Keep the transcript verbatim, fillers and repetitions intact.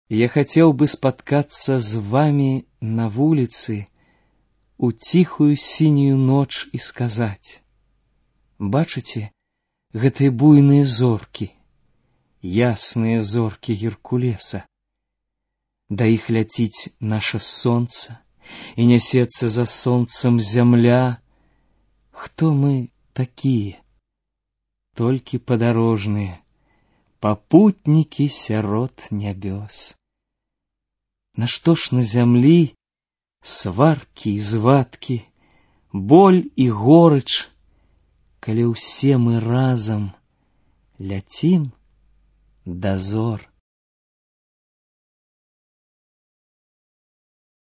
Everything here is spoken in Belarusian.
Я хотел бы споткаться с вами на вулицы у тихую синюю ноч и сказать: бачыце, гэтыя буйныя зоркі, ясныя зоркі Геркулеса. Да іх ляціць наша сонца, і нясецца за сонцам зямля. Хто мы такія? Толькі падарожныя, папутнікі сярод нябёс. Нашто ж на зямлі сваркі і звадкі, боль і горыч, калі ўсе мы разам ляцім да зор?